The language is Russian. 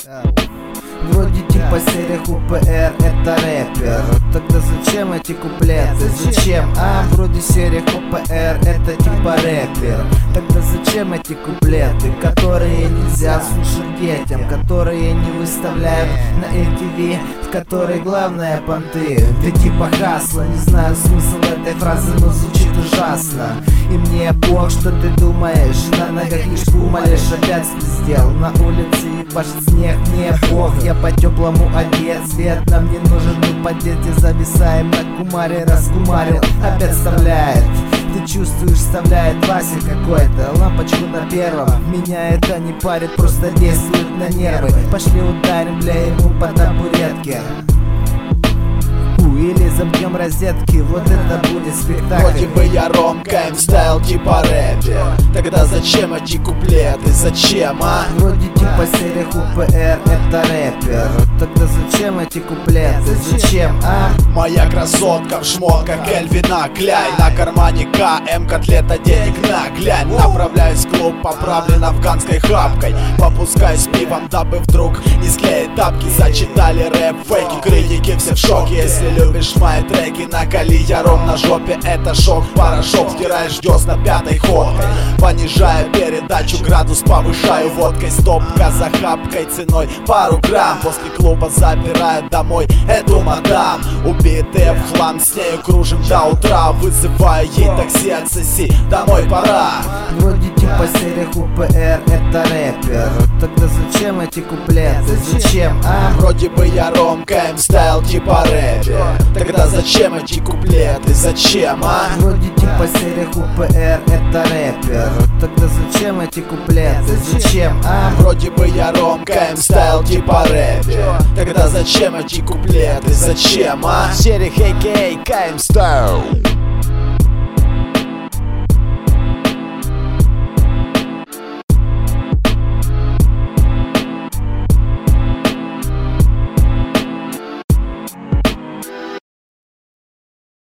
Вроде типа серия УПР, это рэпер. Тогда зачем эти куплеты? Зачем? Вроде серия УПР, это типа рэпер. Тогда зачем эти куплеты, которые нельзя слушать детям, которые не выставляют на MTV, в которой главное понты? Ты типа хасла, не знаю смысл этой фразы, но звучит ужасно. И мне бог, что ты думаешь, на ногах лишь кумалишь, опять спиздел. На улице ебашит снег, мне бог, я по-теплому одет. Свет нам не нужен, мы по дети зависаем на кумаре, раскумарил, опять вставляет. Ты чувствуешь, вставляет Вася какой-то лампочку на первом. Меня это не парит, просто действует на нервы. Пошли ударим, бля, ему по табуретке. Или забьем розетки, вот это будет спектакль. Вроде бы я Ромка, М-стайл типа рэпер. Тогда зачем эти куплеты, зачем, Вроде типа серия УПР, это рэпер. Тогда зачем эти куплеты, зачем, Моя красотка в шмотках Эльвина Кляйн, на кармане КМ, котлета денег наглянь. Направляюсь в клуб, поправлен афганской хапкой. Попускаюсь пивом, дабы вдруг не склеить тапки. Зачитали рэп, фейки, критики все в шоке. Если любишь мои треки, накали я ром на жопе. Это шок, порошок, втираешь десна пятой ходкой. Понижаю передачу, градус повышаю водкой. Стопка за хапкой ценой пару грамм. После клуба забираю домой эту мадам. Убитые в хлам, с нею кружим до утра. Вызываю ей такси, отсоси, домой пора. Вроде типа серия УПР, это рэпер. Тогда зачем эти куплеты, зачем, Вроде бы я Ромка, М-стайл типа рэпер. Тогда зачем эти куплеты, зачем, Вроде типа серия УПР, это рэпер. Тогда зачем эти куплеты, зачем, Вроде бы я Ромка, М-стайл типа рэпер. Тогда зачем эти куплеты, зачем, Серия АК М-стайл.